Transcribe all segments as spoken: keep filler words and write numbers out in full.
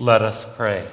Let us pray.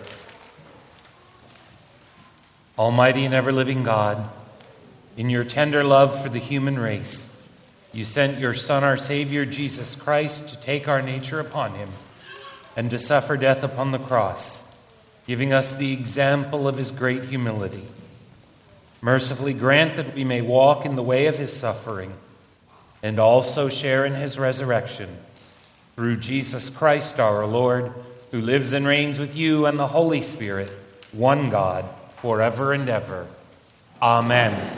Almighty and ever-living God, in your tender love for the human race, you sent your Son, our Savior, Jesus Christ, to take our nature upon him and to suffer death upon the cross, giving us the example of his great humility. Mercifully grant that we may walk in the way of his suffering and also share in his resurrection. Through Jesus Christ our Lord, who lives and reigns with you and the Holy Spirit, one God, forever and ever. Amen.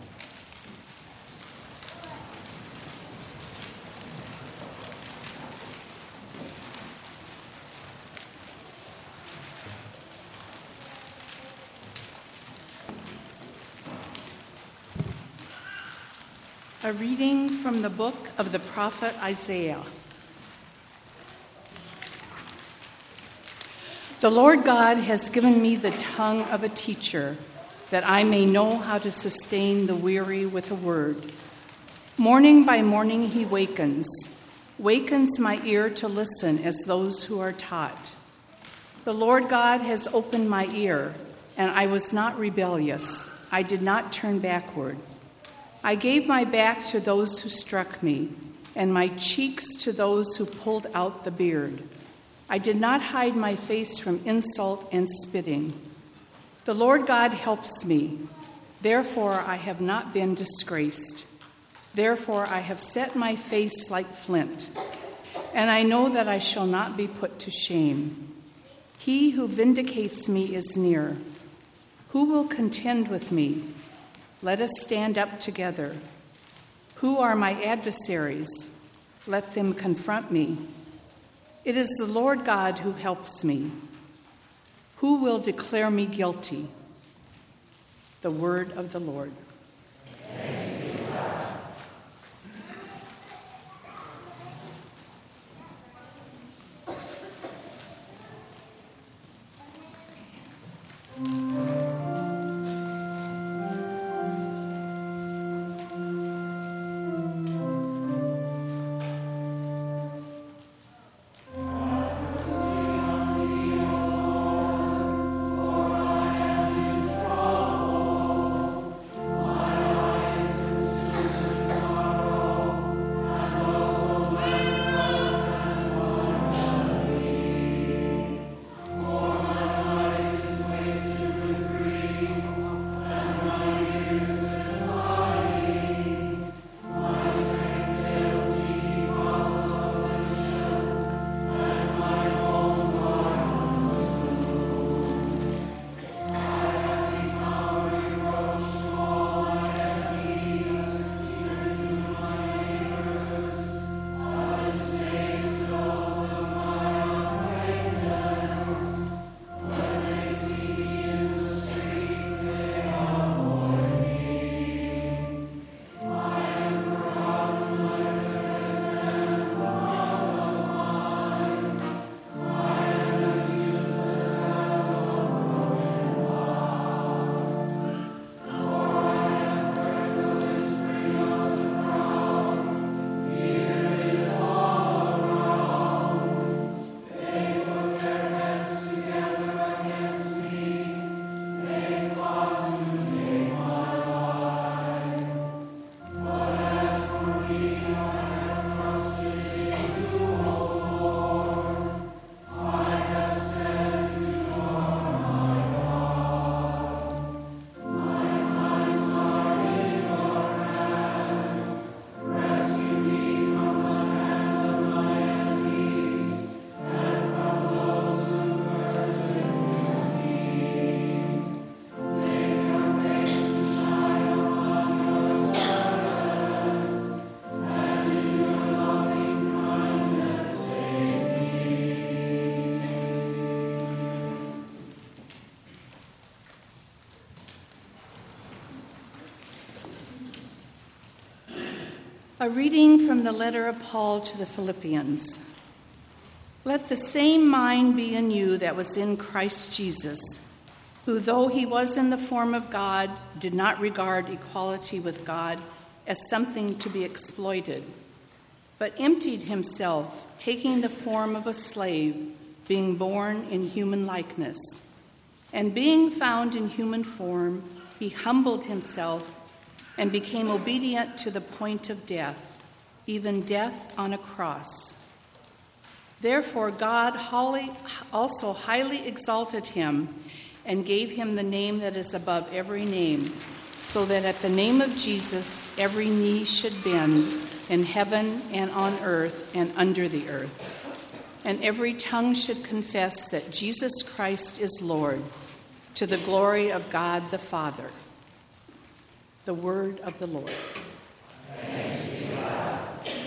A reading from the book of the prophet Isaiah. The Lord God has given me the tongue of a teacher, that I may know how to sustain the weary with a word. Morning by morning he wakens, wakens my ear to listen as those who are taught. The Lord God has opened my ear, and I was not rebellious. I did not turn backward. I gave my back to those who struck me, and my cheeks to those who pulled out the beard. I did not hide my face from insult and spitting. The Lord God helps me. Therefore I have not been disgraced. Therefore I have set my face like flint, and I know that I shall not be put to shame. He who vindicates me is near. Who will contend with me? Let us stand up together. Who are my adversaries? Let them confront me. It is the Lord God who helps me. Who will declare me guilty? The word of the Lord. Thanks be to God. A reading from the letter of Paul to the Philippians. Let the same mind be in you that was in Christ Jesus, who, though he was in the form of God, did not regard equality with God as something to be exploited, but emptied himself, taking the form of a slave, being born in human likeness. And being found in human form, he humbled himself and became obedient to the point of death, even death on a cross. Therefore, God also highly exalted him and gave him the name that is above every name, so that at the name of Jesus every knee should bend in heaven and on earth and under the earth, and every tongue should confess that Jesus Christ is Lord, to the glory of God the Father. The word of the Lord. Thanks be to God.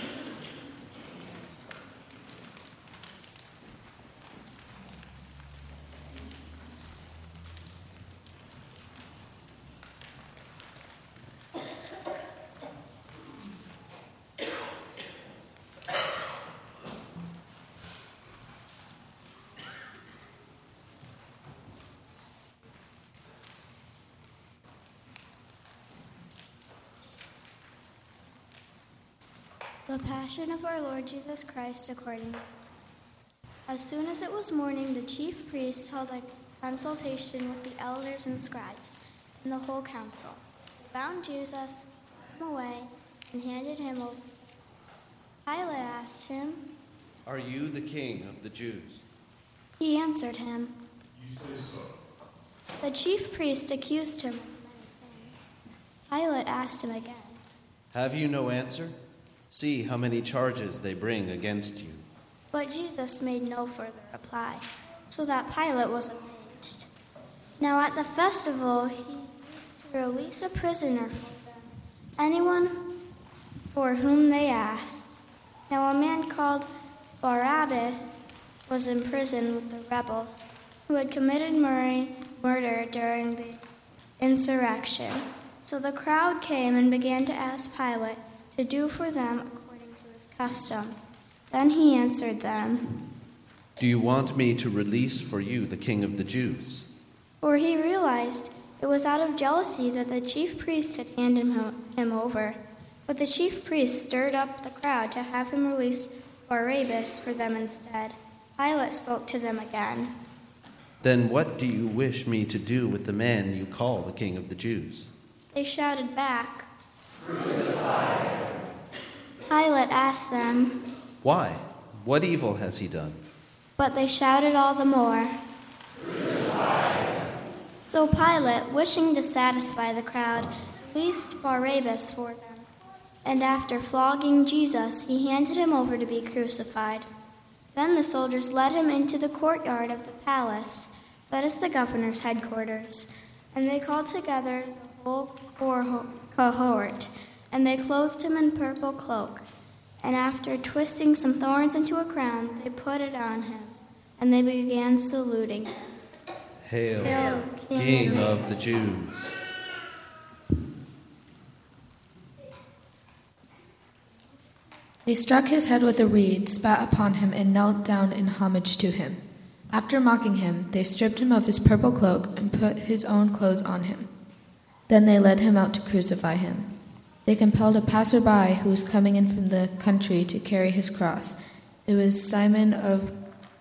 The Passion of our Lord Jesus Christ according. As soon as it was morning, the chief priests held a consultation with the elders and scribes and the whole council. They bound Jesus, took him away, and handed him over. Pilate asked him, "Are you the king of the Jews?" He answered him, "You say so." The chief priest accused him of many things. Pilate asked him again, "Have you no answer? See how many charges they bring against you." But Jesus made no further reply, so that Pilate was amazed. Now at the festival he used to release a prisoner for them, anyone for whom they asked. Now a man called Barabbas was in prison with the rebels who had committed murder during the insurrection. So the crowd came and began to ask Pilate to do for them according to his custom. Then he answered them, "Do you want me to release for you the king of the Jews?" For he realized it was out of jealousy that the chief priest had handed him over. But the chief priest stirred up the crowd to have him release Barabbas for them instead. Pilate spoke to them again. "Then what do you wish me to do with the man you call the king of the Jews?" They shouted back. "Crucify him." Pilate asked them, "Why? What evil has he done?" But they shouted all the more. "Crucify him." So Pilate, wishing to satisfy the crowd, released Barabbas for them. And after flogging Jesus, he handed him over to be crucified. Then the soldiers led him into the courtyard of the palace, that is the governor's headquarters, and they called together the whole cohort, and they clothed him in purple cloak. And after twisting some thorns into a crown, they put it on him, and they began saluting him. "Hail, Hail King, King of the Jews!" They struck his head with a reed, spat upon him, and knelt down in homage to him. After mocking him, they stripped him of his purple cloak and put his own clothes on him. Then they led him out to crucify him. They compelled a passerby who was coming in from the country to carry his cross. It was Simon of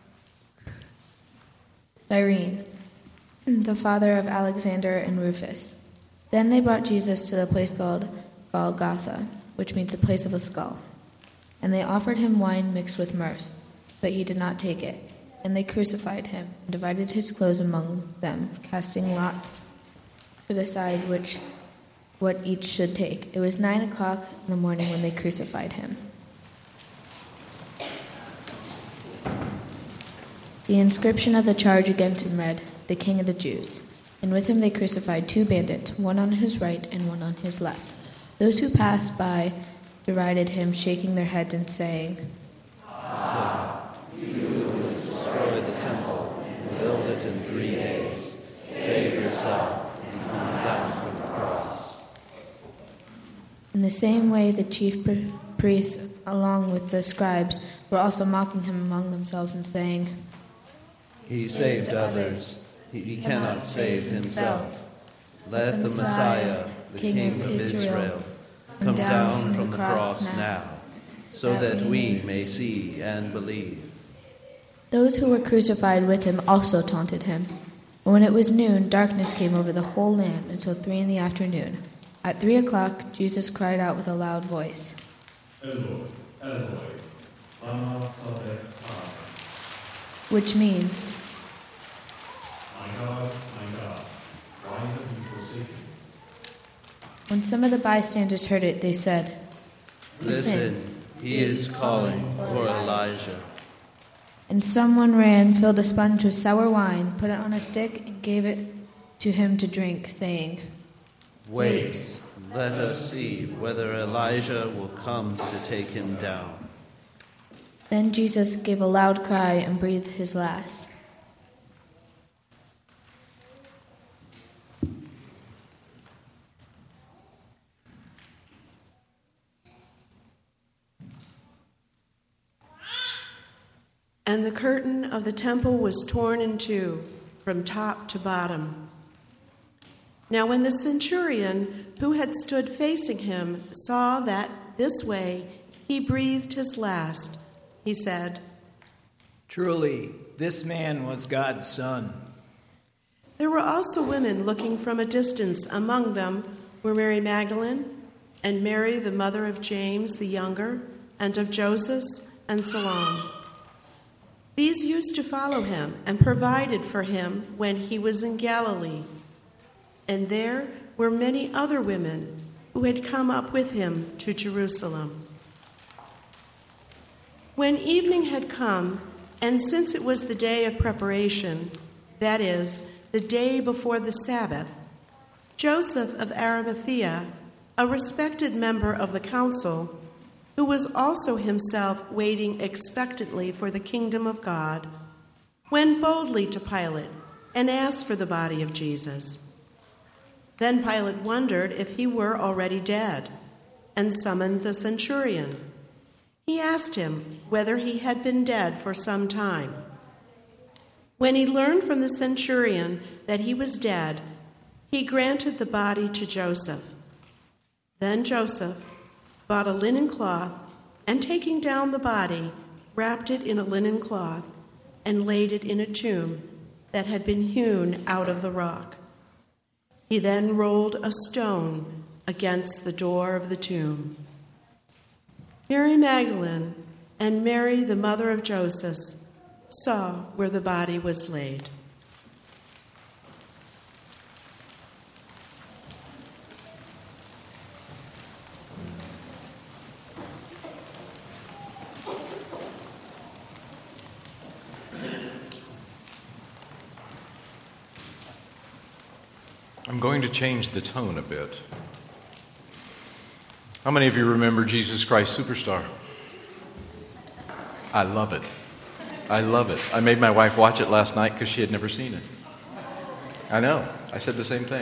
Cyrene, the father of Alexander and Rufus. Then they brought Jesus to the place called Golgotha, which means the place of a skull. And they offered him wine mixed with myrrh, but he did not take it. And they crucified him, and divided his clothes among them, casting lots to decide which what each should take. It was nine o'clock in the morning when they crucified him. The inscription of the charge against him read, "The King of the Jews." And with him they crucified two bandits, one on his right and one on his left. Those who passed by derided him, shaking their heads and saying, "Ah, you who destroyed the temple and build it in three days, save yourself and come down from the cross." In the same way, the chief priests, along with the scribes, were also mocking him among themselves and saying, "He saved others. He cannot save himself. Let the Messiah, the King of Israel, come down from the cross now, so that we may see and believe." Those who were crucified with him also taunted him. And when it was noon, darkness came over the whole land until three in the afternoon. At three o'clock, Jesus cried out with a loud voice, Eloi, Eloi, lama sabachthani, which means, My God, my God, why have you forsaken me? when some of the bystanders heard it, they said, Listen, he is calling for Elijah. And someone ran, filled a sponge with sour wine, put it on a stick, and gave it to him to drink, saying, Wait, let us see whether Elijah will come to take him down. Then Jesus gave a loud cry and breathed his last. And the curtain of the temple was torn in two, from top to bottom. Now when the centurion who had stood facing him saw that this way he breathed his last, he said, Truly, this man was God's son. There were also women looking from a distance. Among them were Mary Magdalene and Mary, the mother of James the younger, and of Joseph and Salome. These used to follow him and provided for him when he was in Galilee. And there were many other women who had come up with him to Jerusalem. When evening had come, and since it was the day of preparation, that is, the day before the Sabbath, Joseph of Arimathea, a respected member of the council, who was also himself waiting expectantly for the kingdom of God, went boldly to Pilate and asked for the body of Jesus. Then Pilate wondered if he were already dead, and summoned the centurion. He asked him whether he had been dead for some time. When he learned from the centurion that he was dead, he granted the body to Joseph. Then Joseph bought a linen cloth, and taking down the body, wrapped it in a linen cloth, and laid it in a tomb that had been hewn out of the rock. He then rolled a stone against the door of the tomb. Mary Magdalene and Mary, the mother of Joseph, saw where the body was laid. I'm going to change the tone a bit. How many of you remember Jesus Christ Superstar? I love it. I love it. I made my wife watch it last night because she had never seen it. I know. I said the same thing.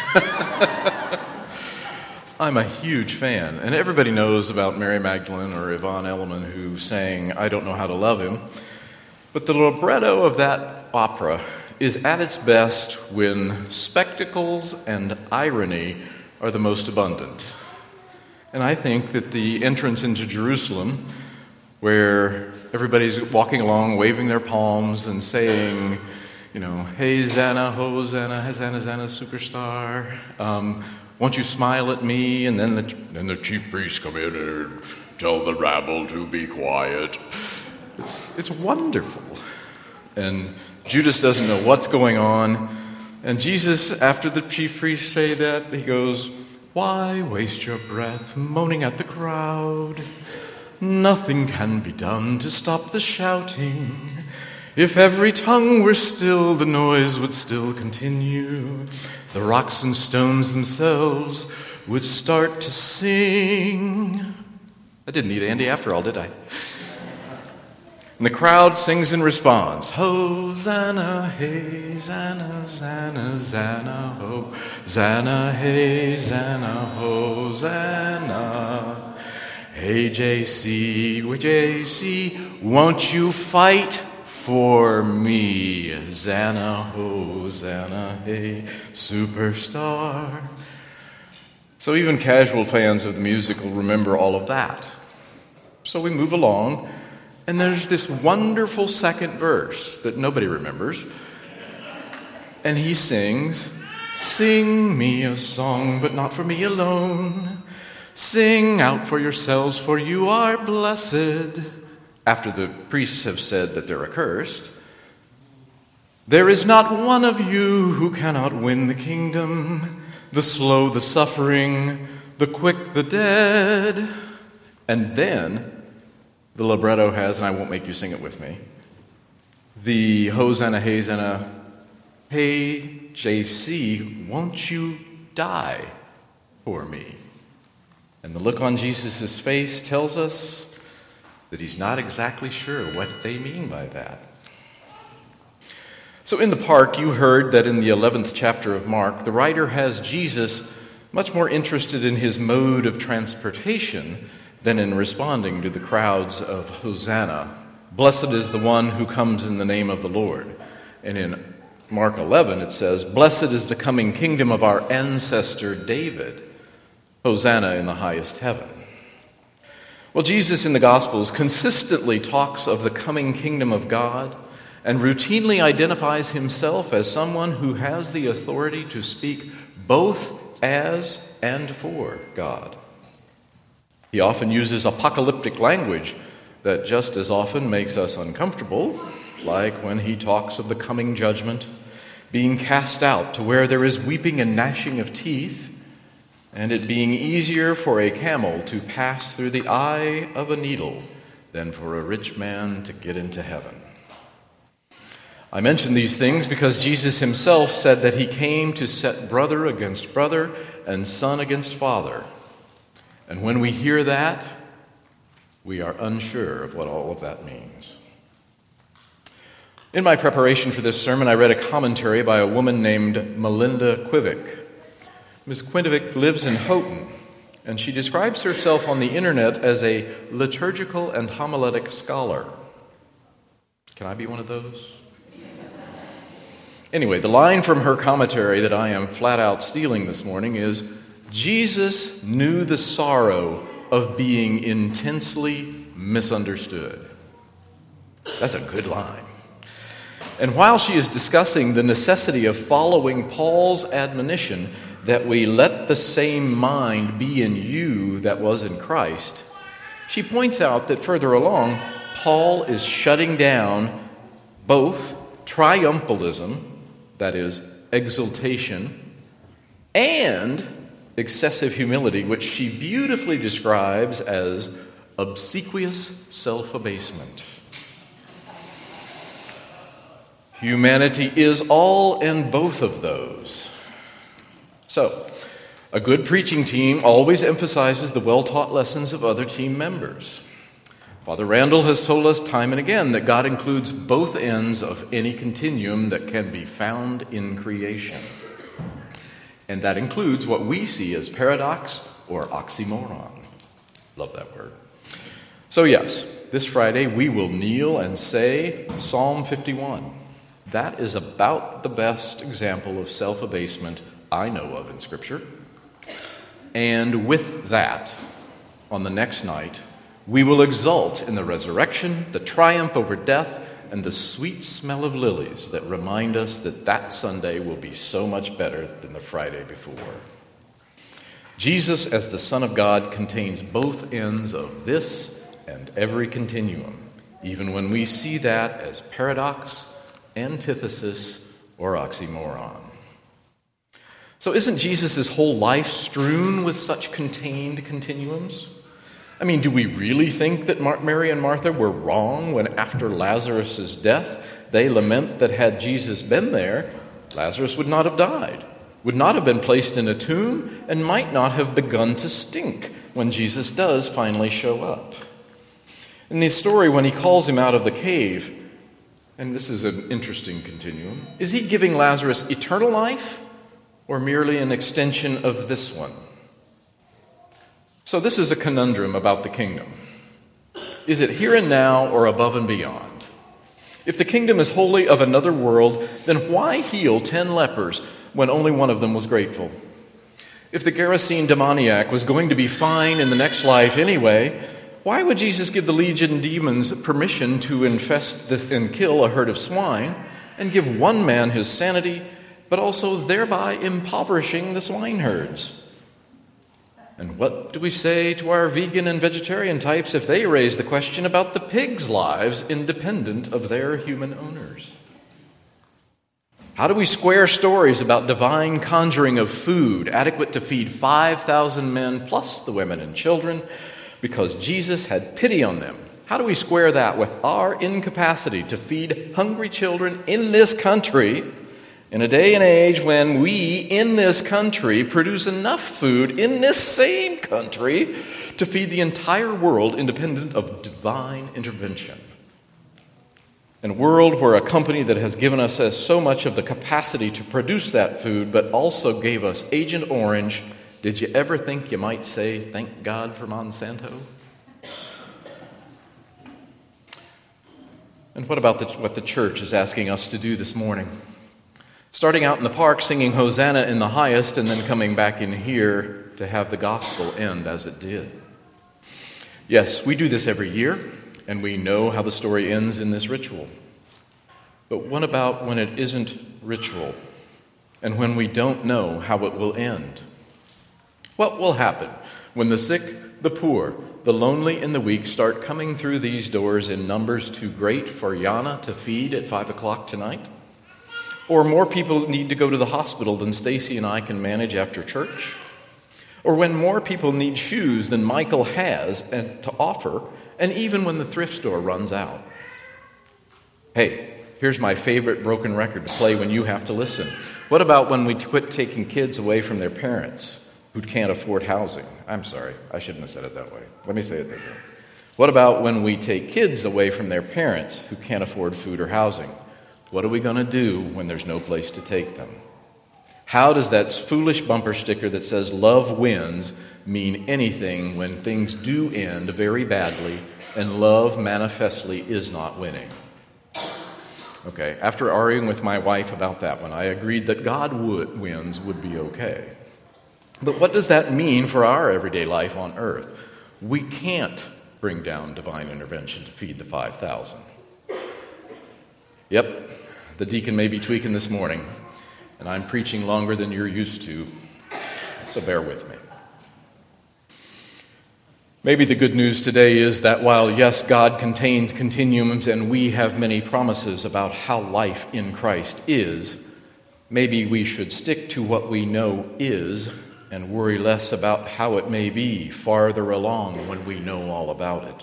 I'm a huge fan. And everybody knows about Mary Magdalene or Yvonne Elliman who sang I Don't Know How to Love Him. But the libretto of that opera is at its best when spectacles and irony are the most abundant. And I think that the entrance into Jerusalem, where everybody's walking along, waving their palms and saying, you know, hey, Zana, Hosanna, Hosanna, Zana, superstar, um, won't you smile at me? And then the, then the chief priests come in and tell the rabble to be quiet. It's, it's wonderful. And Judas doesn't know what's going on. And Jesus, after the chief priests say that, he goes, why waste your breath moaning at the crowd? Nothing can be done to stop the shouting. If every tongue were still, the noise would still continue. The rocks and stones themselves would start to sing. I didn't need Andy after all, did I? And the crowd sings and responds, Hosanna, hey, Zana, Zana, Zana, ho, Zana, hey, Zana, Hosanna. Hey, J C, J C, won't you fight for me? Zana, Hosanna, hey, superstar. So even casual fans of the musical remember all of that. So we move along. And there's this wonderful second verse that nobody remembers. And he sings, "Sing me a song, but not for me alone. Sing out for yourselves, for you are blessed." After the priests have said that they're accursed. "There is not one of you who cannot win the kingdom, the slow, the suffering, the quick, the dead." And then the libretto has, and I won't make you sing it with me, the Hosanna, Hosanna, "Hey, J C, won't you die for me?" And the look on Jesus' face tells us that he's not exactly sure what they mean by that. So in the park, you heard that in the eleventh chapter of Mark, the writer has Jesus much more interested in his mode of transportation than in responding to the crowds of Hosanna. "Blessed is the one who comes in the name of the Lord." And in Mark eleven, it says, "Blessed is the coming kingdom of our ancestor David. Hosanna in the highest heaven." Well, Jesus in the Gospels consistently talks of the coming kingdom of God and routinely identifies himself as someone who has the authority to speak both as and for God. He often uses apocalyptic language that just as often makes us uncomfortable, like when he talks of the coming judgment, being cast out to where there is weeping and gnashing of teeth, and it being easier for a camel to pass through the eye of a needle than for a rich man to get into heaven. I mention these things because Jesus himself said that he came to set brother against brother and son against father. And when we hear that, we are unsure of what all of that means. In my preparation for this sermon, I read a commentary by a woman named Melinda Quivik. Miz Quivik lives in Houghton, and she describes herself on the internet as a liturgical and homiletic scholar. Can I be one of those? Anyway, the line from her commentary that I am flat out stealing this morning is, "Jesus knew the sorrow of being intensely misunderstood." That's a good line. And while she is discussing the necessity of following Paul's admonition that we let the same mind be in you that was in Christ, she points out that further along, Paul is shutting down both triumphalism, that is, exultation, and excessive humility, which she beautifully describes as obsequious self-abasement. Humanity is all and both of those. So, a good preaching team always emphasizes the well-taught lessons of other team members. Father Randall has told us time and again that God includes both ends of any continuum that can be found in creation. And that includes what we see as paradox or oxymoron. Love that word. So yes, this Friday we will kneel and say Psalm fifty-one. That is about the best example of self-abasement I know of in Scripture. And with that, on the next night, we will exult in the resurrection, the triumph over death, and the sweet smell of lilies that remind us that that Sunday will be so much better than the Friday before. Jesus, as the Son of God, contains both ends of this and every continuum, even when we see that as paradox, antithesis, or oxymoron. So isn't Jesus' whole life strewn with such contained continuums? I mean, do we really think that Mar- Mary and Martha were wrong when after Lazarus' death, they lament that had Jesus been there, Lazarus would not have died, would not have been placed in a tomb, and might not have begun to stink when Jesus does finally show up? In the story, when he calls him out of the cave, and this is an interesting continuum, is he giving Lazarus eternal life or merely an extension of this one? So this is a conundrum about the kingdom. Is it here and now or above and beyond? If the kingdom is wholly of another world, then why heal ten lepers when only one of them was grateful? If the Gerasene demoniac was going to be fine in the next life anyway, Why would Jesus give the legion demons permission to infest and kill a herd of swine and give one man his sanity, but also thereby impoverishing the swine herds? And what do we say to our vegan and vegetarian types if they raise the question about the pigs' lives independent of their human owners? How do we square stories about divine conjuring of food adequate to feed five thousand men plus the women and children because Jesus had pity on them? How do we square that with our incapacity to feed hungry children in this country in a day and age when we in this country produce enough food in this same country to feed the entire world independent of divine intervention? In a world where a company that has given us so much of the capacity to produce that food, but also gave us Agent Orange, did you ever think you might say, thank God for Monsanto? And what about the, what the church is asking us to do this morning? Starting out in the park singing Hosanna in the highest and then coming back in here to have the gospel end as it did. Yes, we do this every year. And we know how the story ends in this ritual. But what about when it isn't ritual? And when we don't know how it will end? What will happen when the sick, the poor, the lonely, and the weak start coming through these doors in numbers too great for Yana to feed at five o'clock tonight? Or more people need to go to the hospital than Stacy and I can manage after church? Or when more people need shoes than Michael has and to offer, and even when the thrift store runs out. Hey, here's my favorite broken record to play when you have to listen. What about when we quit taking kids away from their parents who can't afford housing? I'm sorry, I shouldn't have said it that way. Let me say it that way. What about when we take kids away from their parents who can't afford food or housing? What are we going to do when there's no place to take them? How does that foolish bumper sticker that says love wins mean anything when things do end very badly and love manifestly is not winning? Okay, after arguing with my wife about that one, I agreed that God would, wins would be okay. But what does that mean for our everyday life on earth? We can't bring down divine intervention to feed the five thousand. Yep, the deacon may be tweaking this morning, and I'm preaching longer than you're used to, so bear with me. Maybe the good news today is that while, yes, God contains continuums and we have many promises about how life in Christ is, maybe we should stick to what we know is and worry less about how it may be farther along when we know all about it.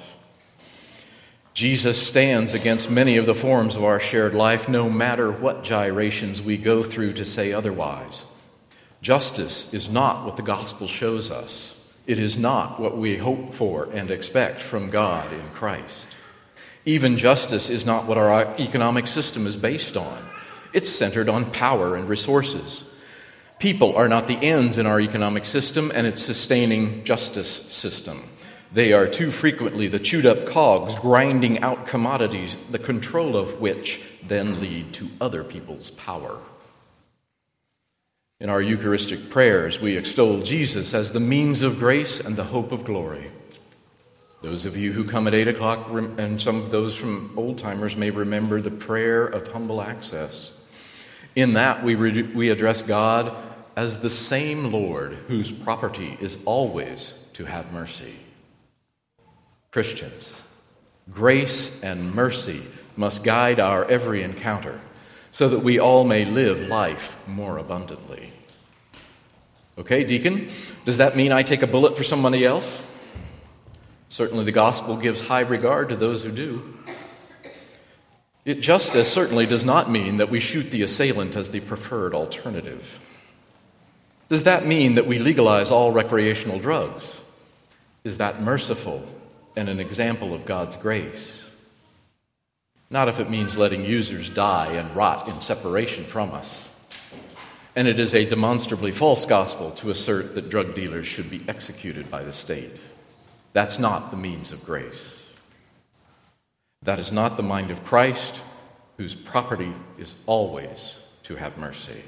Jesus stands against many of the forms of our shared life, no matter what gyrations we go through to say otherwise. Justice is not what the gospel shows us. It is not what we hope for and expect from God in Christ. Even justice is not what our economic system is based on. It's centered on power and resources. People are not the ends in our economic system and its sustaining justice system. They are too frequently the chewed-up cogs grinding out commodities, the control of which then lead to other people's power. In our Eucharistic prayers, we extol Jesus as the means of grace and the hope of glory. Those of you who come at eight o'clock, and some of those from old-timers may remember the prayer of humble access. In that, we, re- we address God as the same Lord whose property is always to have mercy. Christians, grace and mercy must guide our every encounter so that we all may live life more abundantly. Okay, deacon, does that mean I take a bullet for somebody else? Certainly the gospel gives high regard to those who do. It just as certainly does not mean that we shoot the assailant as the preferred alternative. Does that mean that we legalize all recreational drugs? Is that merciful and an example of God's grace? Not if it means letting users die and rot in separation from us. And it is a demonstrably false gospel to assert that drug dealers should be executed by the state. That's not the means of grace. That is not the mind of Christ, whose property is always to have mercy.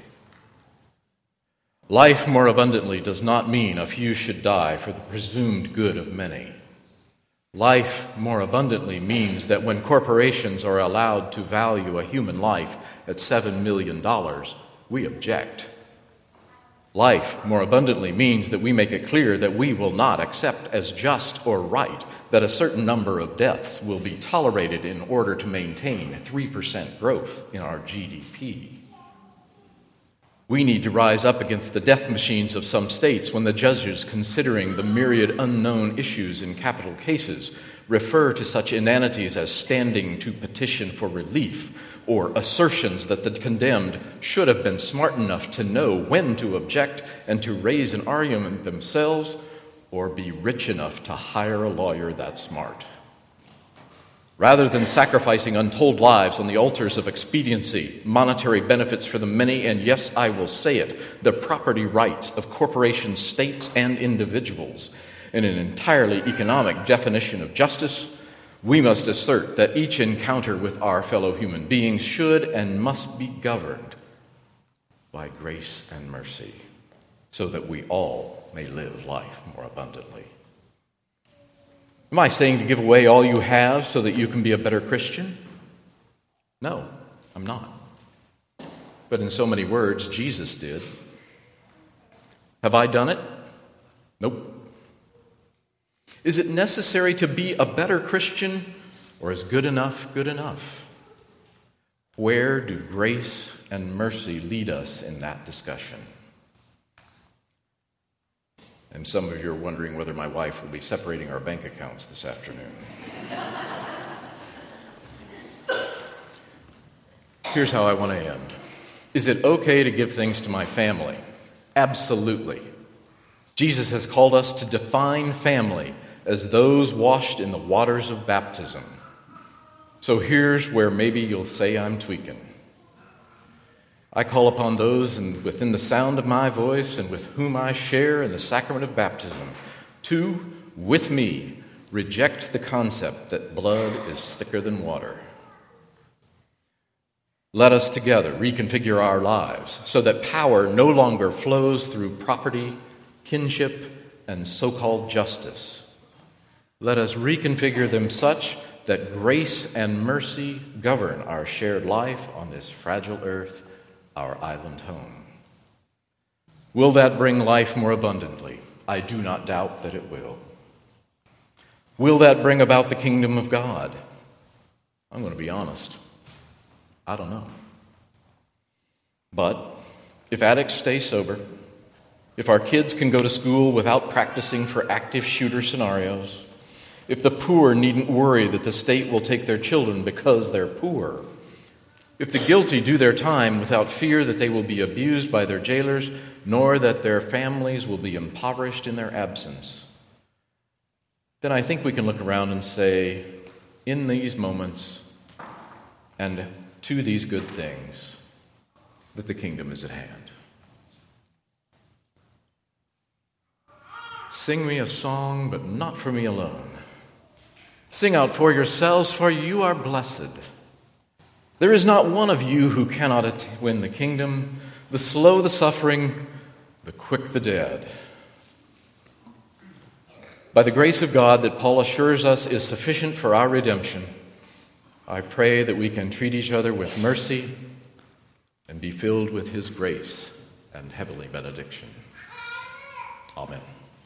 Life more abundantly does not mean a few should die for the presumed good of many. Life more abundantly means that when corporations are allowed to value a human life at seven million dollars, we object. Life more abundantly means that we make it clear that we will not accept as just or right that a certain number of deaths will be tolerated in order to maintain three percent growth in our G D P. We need to rise up against the death machines of some states when the judges, considering the myriad unknown issues in capital cases, refer to such inanities as standing to petition for relief, or assertions that the condemned should have been smart enough to know when to object and to raise an argument themselves, or be rich enough to hire a lawyer that smart. Rather than sacrificing untold lives on the altars of expediency, monetary benefits for the many, and yes, I will say it, the property rights of corporations, states, and individuals, in an entirely economic definition of justice, we must assert that each encounter with our fellow human beings should and must be governed by grace and mercy, so that we all may live life more abundantly. Am I saying to give away all you have so that you can be a better Christian? No, I'm not. But in so many words, Jesus did. Have I done it? Nope. Is it necessary to be a better Christian, or is good enough good enough? Where do grace and mercy lead us in that discussion? And some of you are wondering whether my wife will be separating our bank accounts this afternoon. Here's how I want to end. Is it okay to give things to my family? Absolutely. Jesus has called us to define family as those washed in the waters of baptism. So here's where maybe you'll say I'm tweaking. I call upon those in, within the sound of my voice and with whom I share in the sacrament of baptism to, with me, reject the concept that blood is thicker than water. Let us together reconfigure our lives so that power no longer flows through property, kinship, and so-called justice. Let us reconfigure them such that grace and mercy govern our shared life on this fragile earth, our island home. Will that bring life more abundantly? I do not doubt that it will. Will that bring about the kingdom of God? I'm going to be honest. I don't know. But if addicts stay sober, if our kids can go to school without practicing for active shooter scenarios, if the poor needn't worry that the state will take their children because they're poor, if the guilty do their time without fear that they will be abused by their jailers, nor that their families will be impoverished in their absence, then I think we can look around and say, in these moments and to these good things, that the kingdom is at hand. Sing me a song, but not for me alone. Sing out for yourselves, for you are blessed. There is not one of you who cannot win the kingdom, the slow the suffering, the quick the dead. By the grace of God that Paul assures us is sufficient for our redemption, I pray that we can treat each other with mercy and be filled with his grace and heavenly benediction. Amen.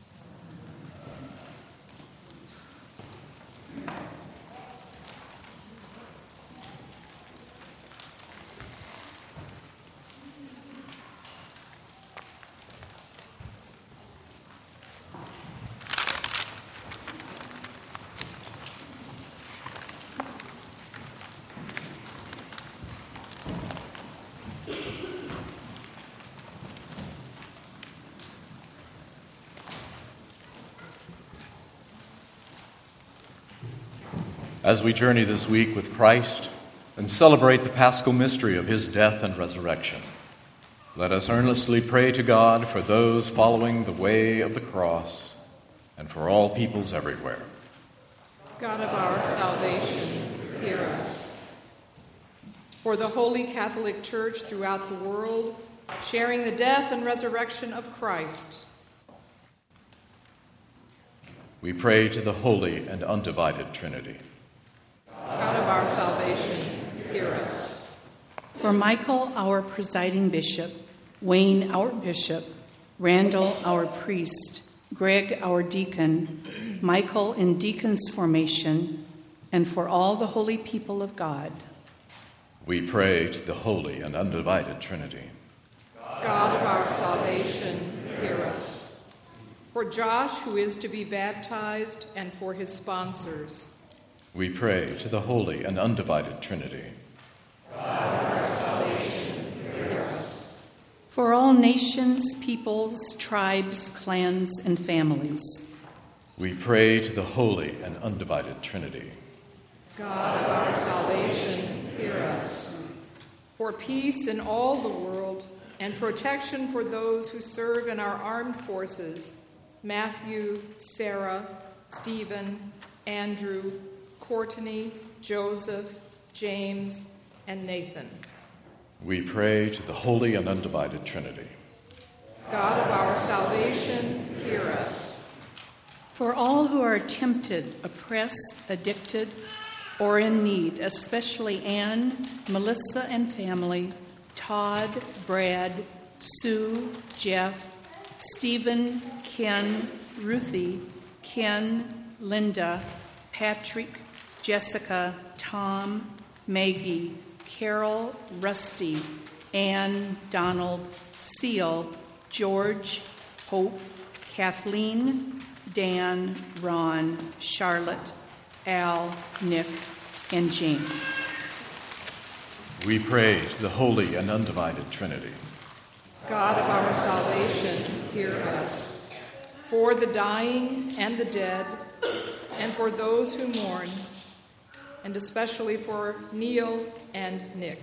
As we journey this week with Christ and celebrate the paschal mystery of his death and resurrection, let us earnestly pray to God for those following the way of the cross and for all peoples everywhere. God of our salvation, hear us. For the Holy Catholic Church throughout the world, sharing the death and resurrection of Christ. We pray to the Holy and Undivided Trinity. God of our salvation, hear us. For Michael, our presiding bishop, Wayne, our bishop, Randall, our priest, Greg, our deacon, Michael in deacon's formation, and for all the holy people of God. We pray to the Holy and Undivided Trinity. God of our salvation, hear us. For Josh, who is to be baptized, and for his sponsors. We pray to the Holy and Undivided Trinity. God of our salvation, hear us. For all nations, peoples, tribes, clans, and families. We pray to the Holy and Undivided Trinity. God of our salvation, hear us. For peace in all the world and protection for those who serve in our armed forces, Matthew, Sarah, Stephen, Andrew, Courtney, Joseph, James, and Nathan. We pray to the Holy and Undivided Trinity. God of our salvation, hear us. For all who are tempted, oppressed, addicted, or in need, especially Anne, Melissa and family, Todd, Brad, Sue, Jeff, Stephen, Ken, Ruthie, Ken, Linda, Patrick, Jessica, Tom, Maggie, Carol, Rusty, Anne, Donald, Seal, George, Hope, Kathleen, Dan, Ron, Charlotte, Al, Nick, and James. We pray to the Holy and Undivided Trinity. God of our salvation, hear us. For the dying and the dead, and for those who mourn, and especially for Neil and Nick.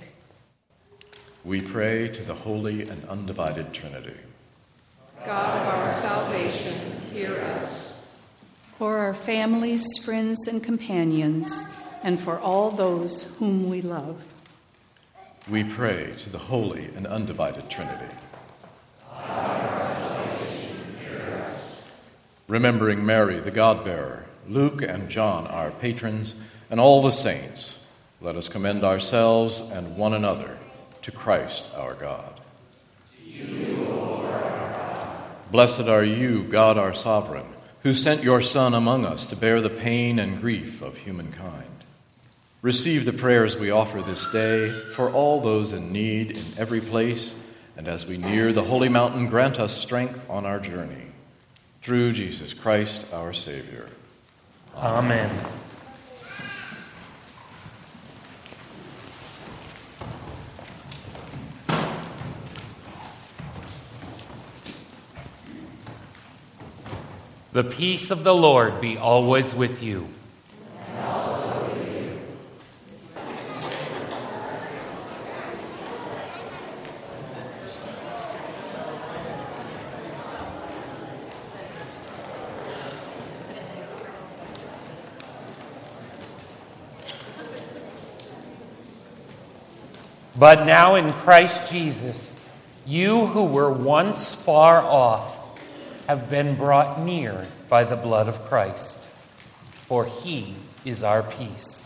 We pray to the Holy and Undivided Trinity. God of our salvation, hear us. For our families, friends, and companions, and for all those whom we love. We pray to the Holy and Undivided Trinity. Remembering Mary, the God-bearer, Luke and John, our patrons, and all the saints, let us commend ourselves and one another to Christ our God. To you, O Lord our God. Blessed are you, God our sovereign, who sent your Son among us to bear the pain and grief of humankind. Receive the prayers we offer this day for all those in need in every place, and as we near the holy mountain, grant us strength on our journey. Through Jesus Christ, our Savior. Amen. The peace of the Lord be always with you. And also with you. But now in Christ Jesus, you who were once far off have been brought near by the blood of Christ, for he is our peace.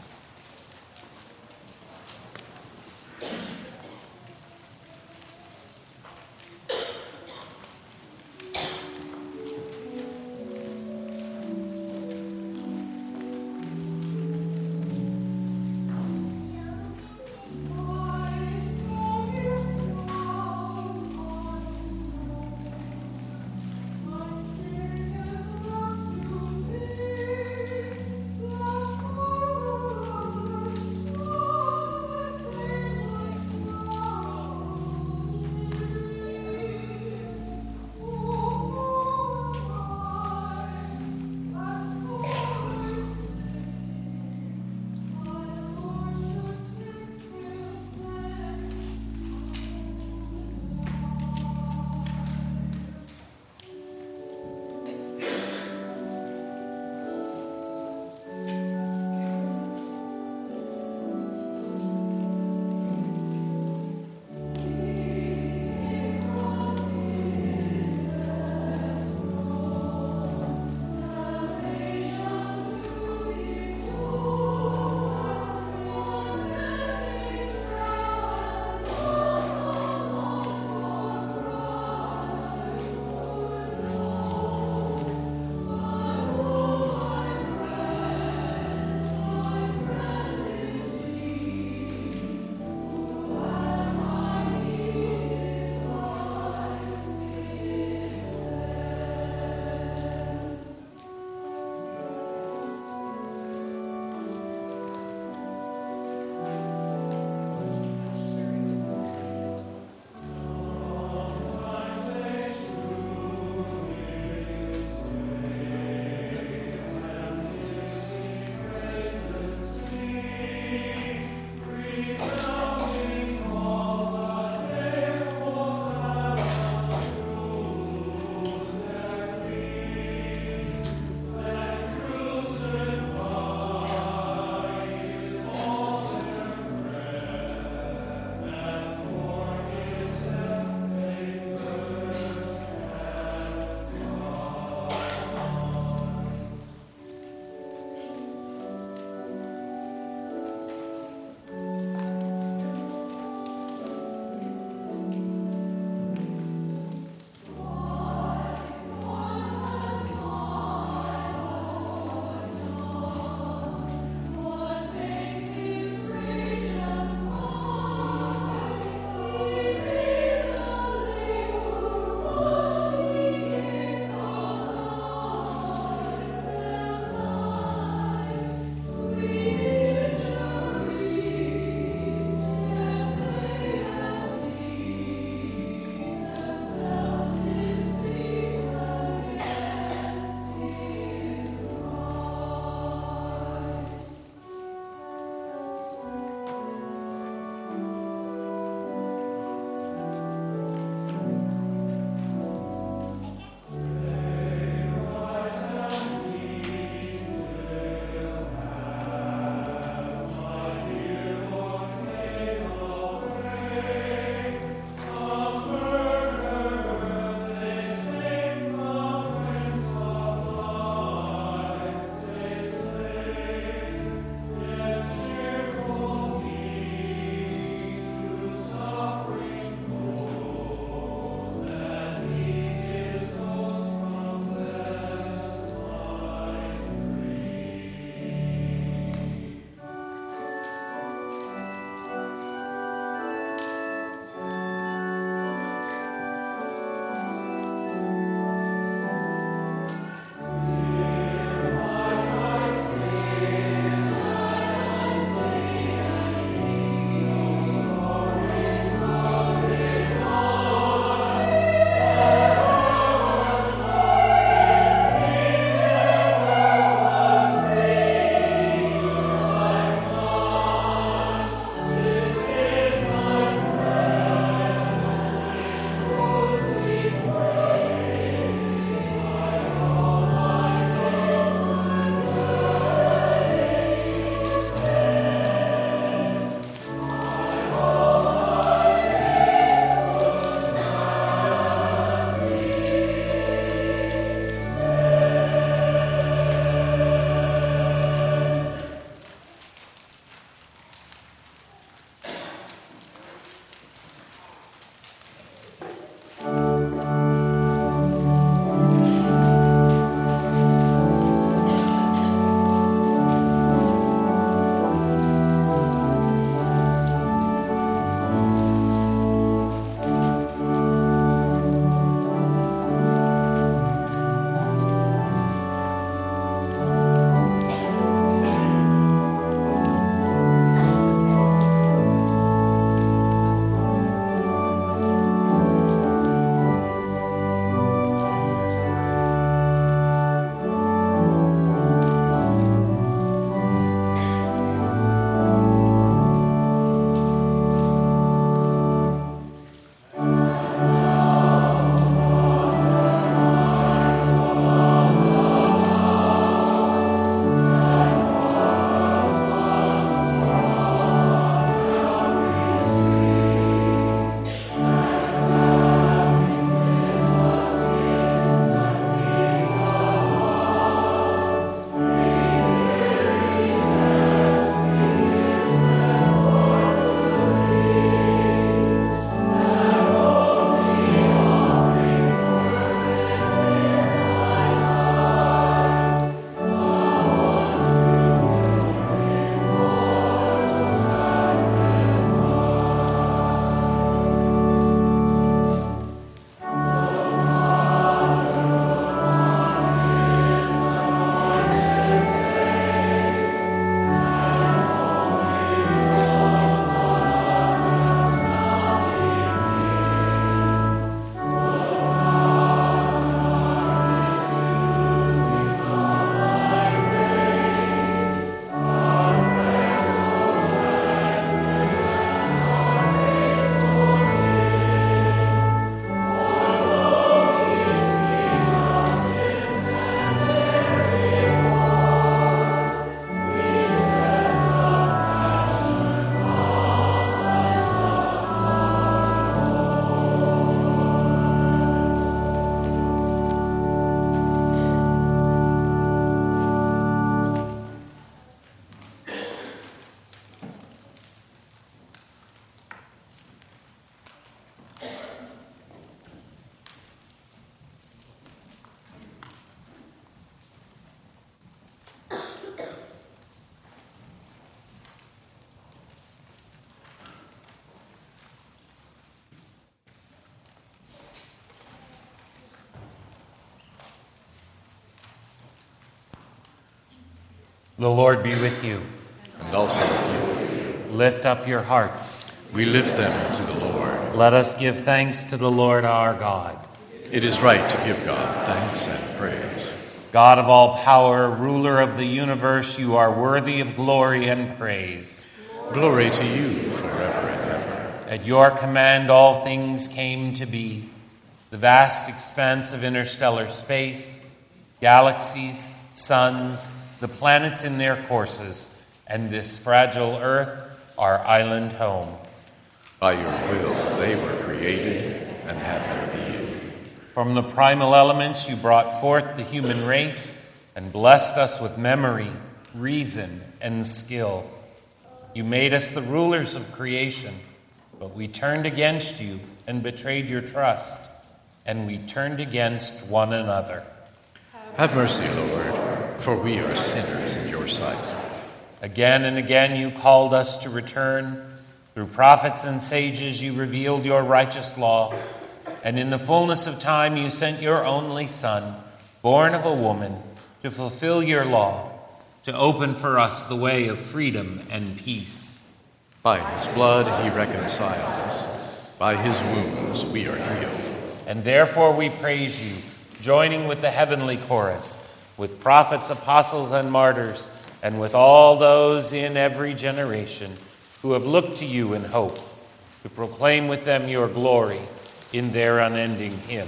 The Lord be with you. And also with you. Lift up your hearts. We lift them to the Lord. Let us give thanks to the Lord our God. It is right to give God thanks and praise. God of all power, ruler of the universe, you are worthy of glory and praise. Glory to you forever and ever. At your command all things came to be. The vast expanse of interstellar space, galaxies, suns, the planets in their courses, and this fragile earth, our island home. By your will they were created and have their being. From the primal elements you brought forth the human race and blessed us with memory, reason, and skill. You made us the rulers of creation, but we turned against you and betrayed your trust, and we turned against one another. Have mercy, Lord, for we are sinners in your sight. Again and again you called us to return. Through prophets and sages you revealed your righteous law, and in the fullness of time you sent your only Son, born of a woman, to fulfill your law, to open for us the way of freedom and peace. By his blood he reconciled us. By his wounds we are healed. And therefore we praise you, joining with the heavenly chorus, with prophets, apostles, and martyrs, and with all those in every generation who have looked to you in hope, to proclaim with them your glory in their unending hymn.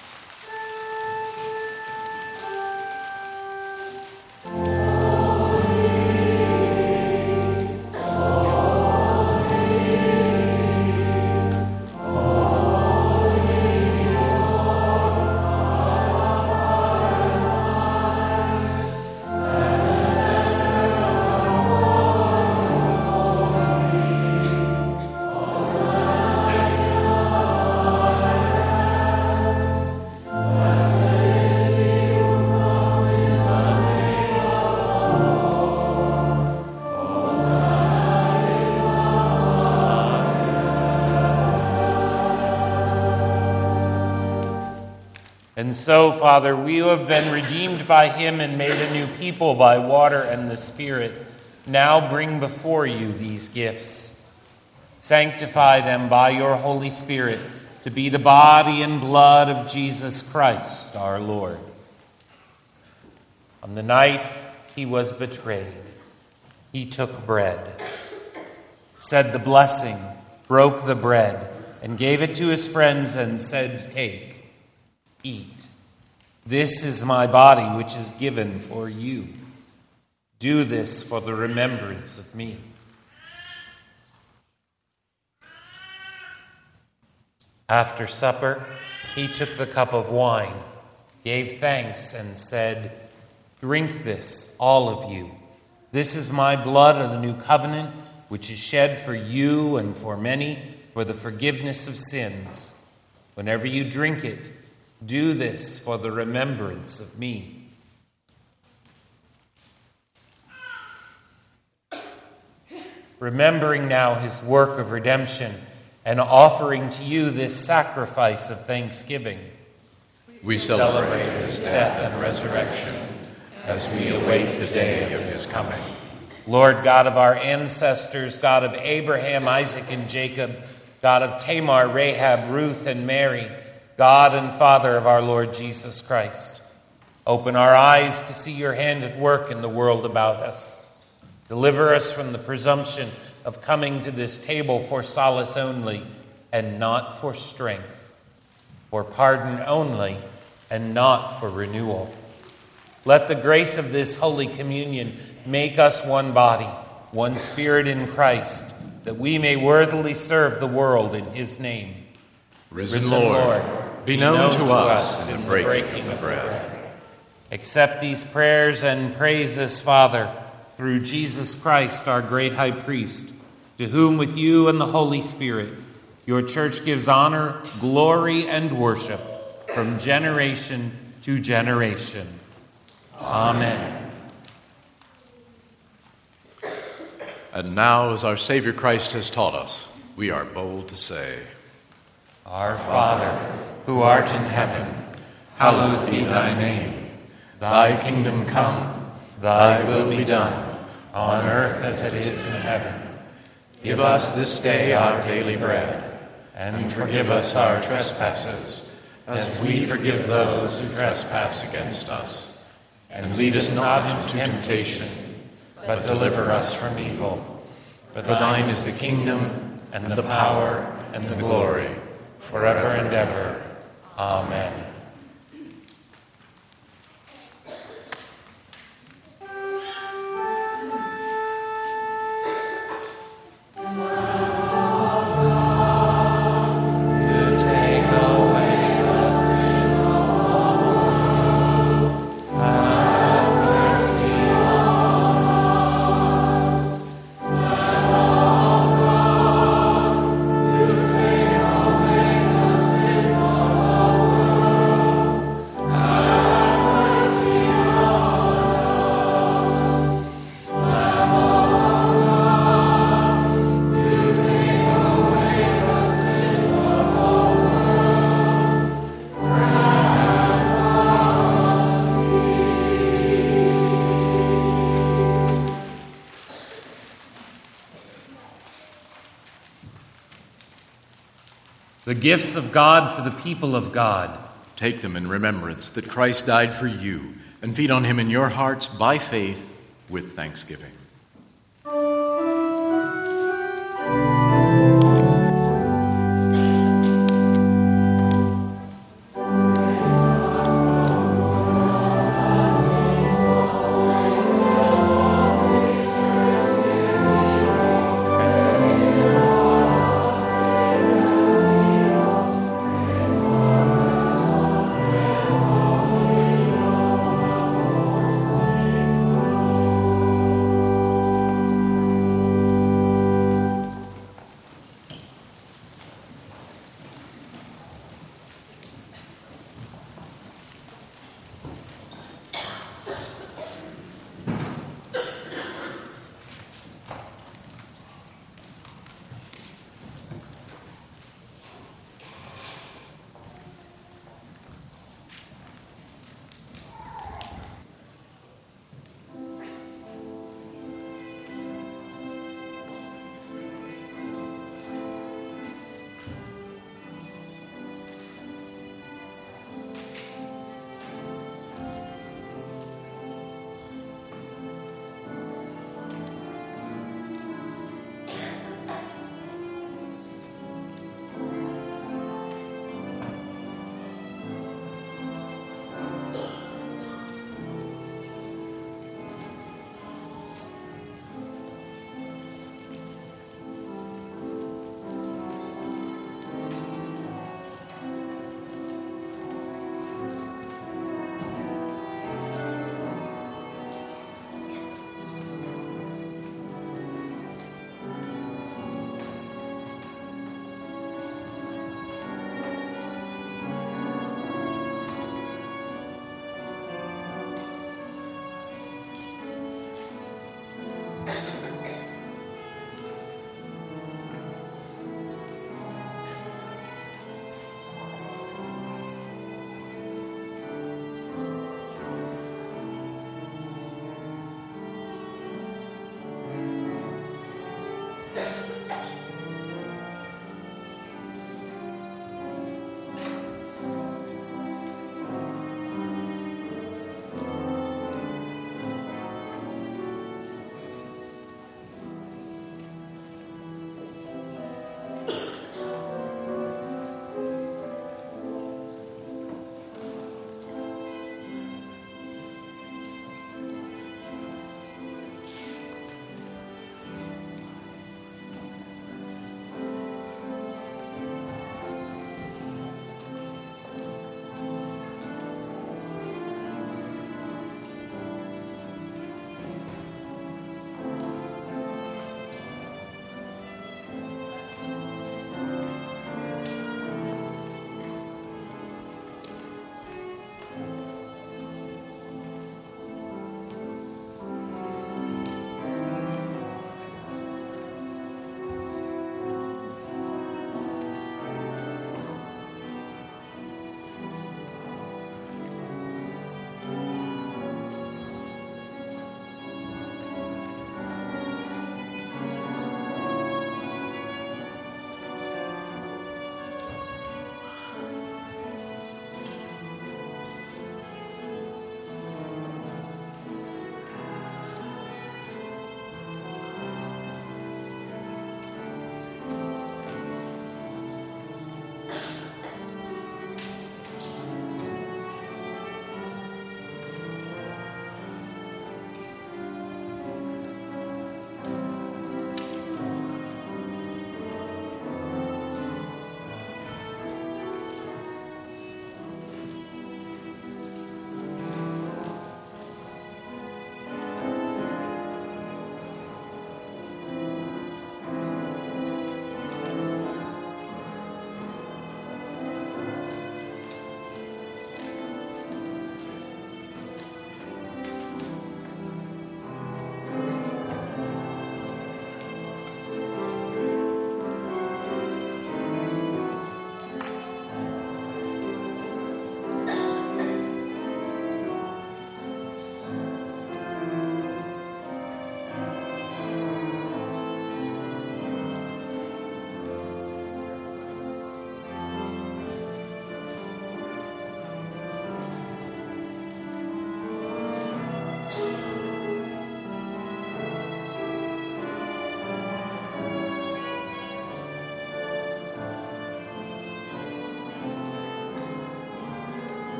And so, Father, we who have been redeemed by him and made a new people by water and the Spirit, now bring before you these gifts. Sanctify them by your Holy Spirit to be the body and blood of Jesus Christ, our Lord. On the night he was betrayed, he took bread, said the blessing, broke the bread, and gave it to his friends and said, "Take, eat. This is my body, which is given for you. Do this for the remembrance of me." After supper, he took the cup of wine, gave thanks, and said, "Drink this, all of you. This is my blood of the new covenant, which is shed for you and for many for the forgiveness of sins. Whenever you drink it, do this for the remembrance of me." Remembering now his work of redemption and offering to you this sacrifice of thanksgiving, we celebrate his death and resurrection as we await the day of his coming. Lord God of our ancestors, God of Abraham, Isaac, and Jacob, God of Tamar, Rahab, Ruth, and Mary, God and Father of our Lord Jesus Christ, open our eyes to see your hand at work in the world about us. Deliver us from the presumption of coming to this table for solace only and not for strength, for pardon only and not for renewal. Let the grace of this Holy Communion make us one body, one spirit in Christ, that we may worthily serve the world in his name. Risen, Risen Lord, Lord, be known to us in the breaking, breaking of bread. bread. Accept these prayers and praises, Father, through Jesus Christ, our great high priest, to whom with you and the Holy Spirit your church gives honor, glory, and worship from generation to generation. Amen. And now, as our Savior Christ has taught us, we are bold to say, Our Father, who art in heaven, hallowed be thy name. Thy kingdom come, Thy will be done, on earth as it is in heaven. Give us this day our daily bread, and forgive us our trespasses, as we forgive those who trespass against us. And lead us not into temptation, but deliver us from evil. For thine is the kingdom, and the power, and the glory, forever and ever. Amen. The gifts of God for the people of God. Take them in remembrance that Christ died for you, and feed on him in your hearts by faith with thanksgiving.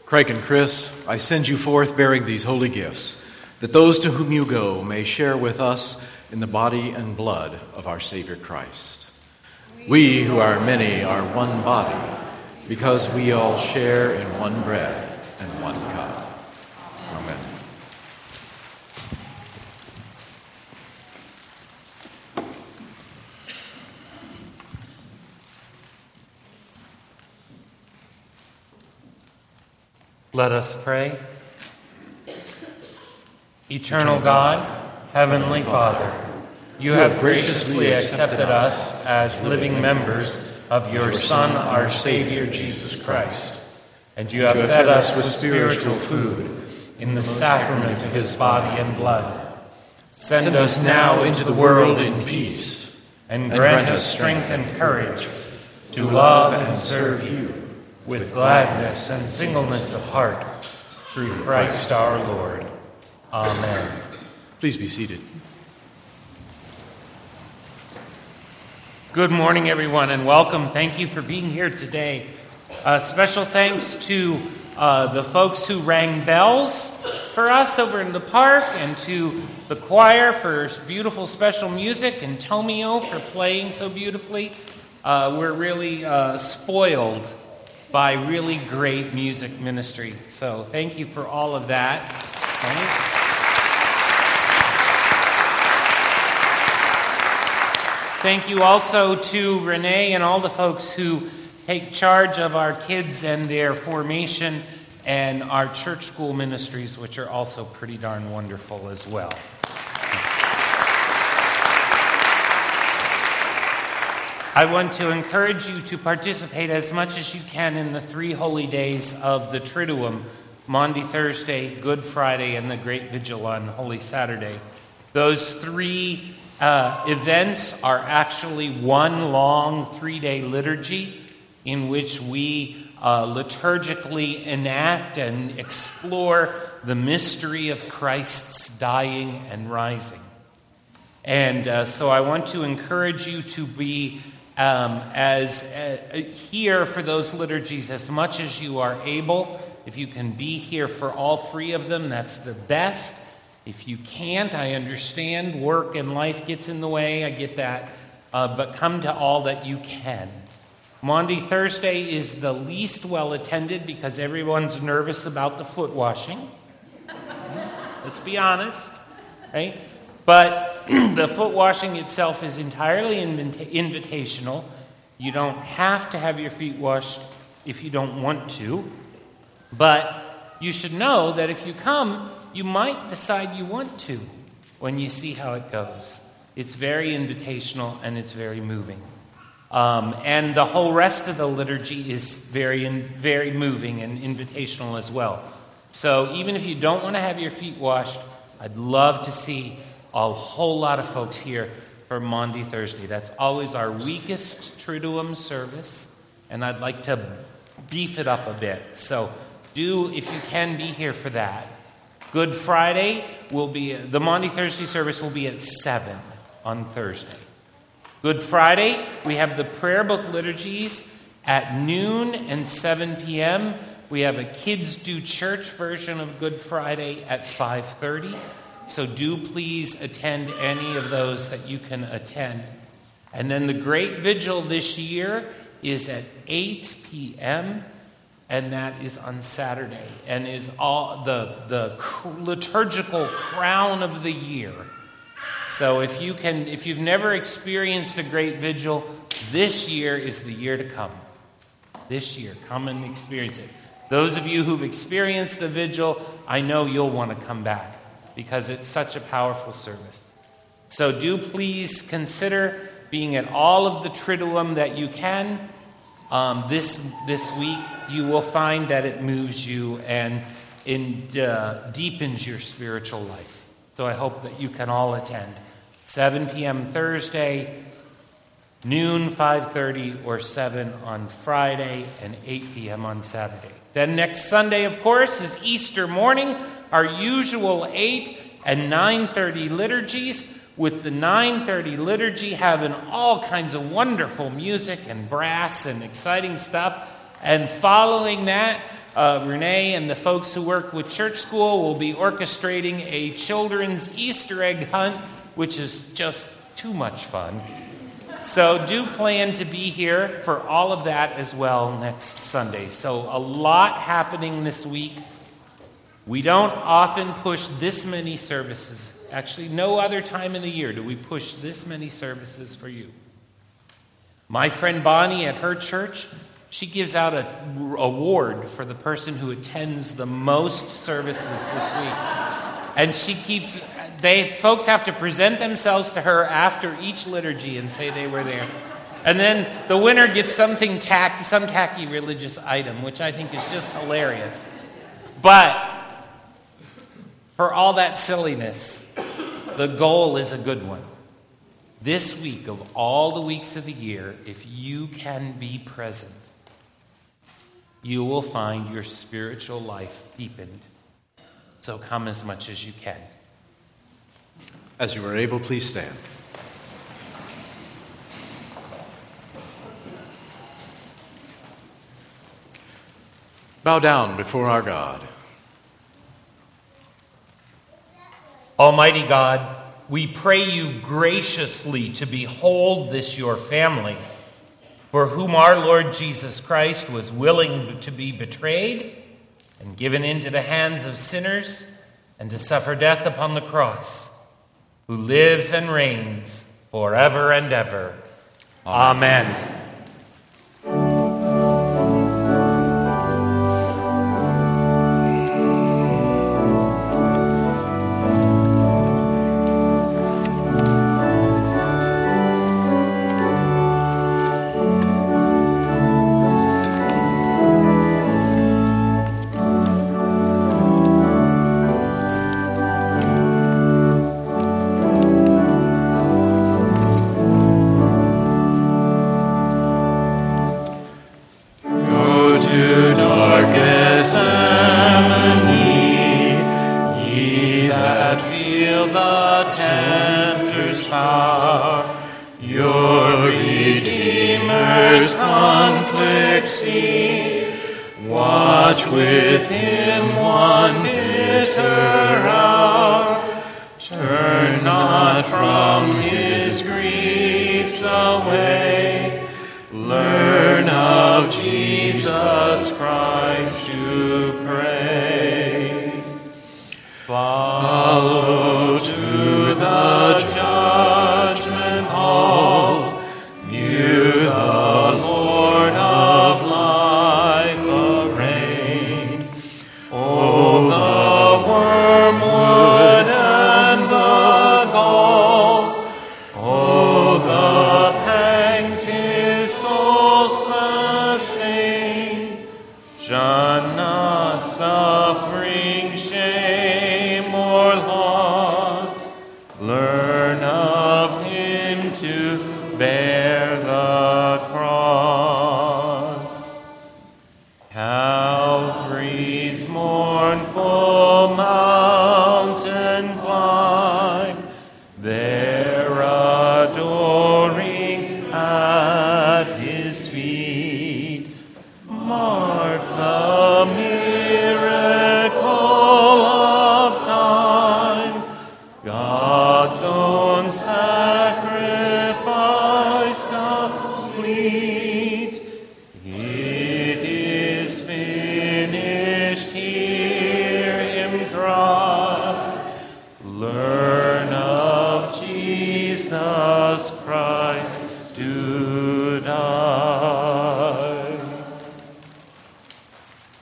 Craig and Chris, I send you forth bearing these holy gifts, that those to whom you go may share with us in the body and blood of our Savior Christ. We who are many are one body, because we all share in one bread and one cup. Amen. Let us pray. Eternal God, Heavenly Father, you have graciously accepted us as living members of your Son, our Savior, Jesus Christ, and you have fed us with spiritual food in the sacrament of his body and blood. Send us now into the world in peace, and grant us strength and courage to love and serve you with gladness and singleness of heart, through Christ our Lord. Amen. Please be seated. Good morning, everyone, and welcome. Thank you for being here today. Uh, special thanks to uh, the folks who rang bells for us over in the park, and to the choir for beautiful special music, and Tomio for playing so beautifully. Uh, we're really uh, spoiled by really great music ministry. So thank you for all of that. Right? Thank you also to Renee and all the folks who take charge of our kids and their formation, and our church school ministries, which are also pretty darn wonderful as well. I want to encourage you to participate as much as you can in the three holy days of the Triduum, Maundy Thursday, Good Friday, and the Great Vigil on Holy Saturday. Those three uh, events are actually one long three-day liturgy in which we uh, liturgically enact and explore the mystery of Christ's dying and rising. And uh, so I want to encourage you to be Um, as uh, here for those liturgies as much as you are able. If you can be here for all three of them, that's the best. If you can't, I understand work and life gets in the way. I get that. Uh, but come to all that you can. Maundy Thursday is the least well attended because everyone's nervous about the foot washing. Let's be honest, right? But the foot washing itself is entirely invita- invitational. You don't have to have your feet washed if you don't want to. But you should know that if you come, you might decide you want to when you see how it goes. It's very invitational and it's very moving. Um, and the whole rest of the liturgy is very, very moving and invitational as well. So even if you don't want to have your feet washed, I'd love to see a whole lot of folks here for Maundy Thursday. That's always our weakest Triduum service, and I'd like to beef it up a bit. So do, if you can, be here for that. Good Friday will be, the Maundy Thursday service will be at seven on Thursday. Good Friday, we have the prayer book liturgies at noon and seven p.m. We have a Kids Do Church version of Good Friday at five thirty. So do please attend any of those that you can attend. And then the Great Vigil this year is at eight p.m., and that is on Saturday, and is all the, the liturgical crown of the year. So if you can, if you've never experienced a Great Vigil, this year is the year to come. This year, come and experience it. Those of you who've experienced the Vigil, I know you'll want to come back, because it's such a powerful service. So do please consider being at all of the Triduum that you can. Um, this this week, you will find that it moves you and in, uh, deepens your spiritual life. So I hope that you can all attend. seven p.m. Thursday, noon, five thirty, or seven on Friday, and eight p.m. on Saturday. Then next Sunday, of course, is Easter morning, our usual eight and nine thirty liturgies, with the nine thirty liturgy having all kinds of wonderful music and brass and exciting stuff. And following that, uh, Renee and the folks who work with Church School will be orchestrating a children's Easter egg hunt, which is just too much fun. So do plan to be here for all of that as well next Sunday. So a lot happening this week. We don't often push this many services. Actually, no other time in the year do we push this many services for you. My friend Bonnie at her church, she gives out an award for the person who attends the most services this week. And she keeps, they folks have to present themselves to her after each liturgy and say they were there. And then the winner gets something tacky, some tacky religious item, which I think is just hilarious. But for all that silliness, the goal is a good one. This week, of all the weeks of the year, if you can be present, you will find your spiritual life deepened. So come as much as you can. As you are able, please stand. Bow down before our God. Almighty God, we pray you graciously to behold this your family, for whom our Lord Jesus Christ was willing to be betrayed and given into the hands of sinners and to suffer death upon the cross, who lives and reigns forever and ever. Amen. Amen.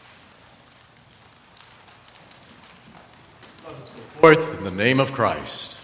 Forth in the name of Christ.